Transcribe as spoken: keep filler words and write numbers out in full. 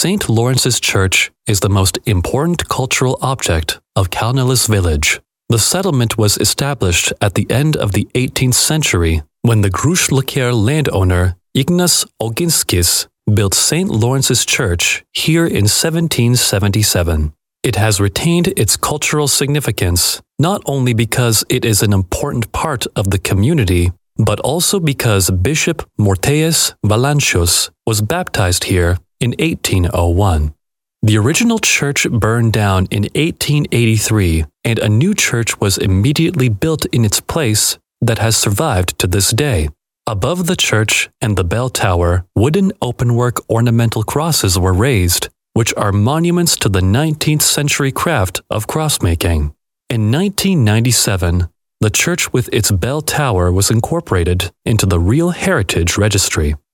Saint Lawrence's Church is the most important cultural object of Caunilles Village. The settlement was established at the end of the eighteenth century when the Grušljaker landowner Ignas Oginskis built Saint Lawrence's Church here in seventeen seventy-seven. It has retained its cultural significance not only because it is an important part of the community, but also because Bishop Morteus Valancius was baptized here in eighteen oh one. The original church burned down in eighteen eighty-three, and a new church was immediately built in its place that has survived to this day. Above the church and the bell tower, wooden openwork ornamental crosses were raised, which are monuments to the nineteenth century craft of crossmaking. In nineteen ninety-seven, the church with its bell tower was incorporated into the Real Heritage Registry.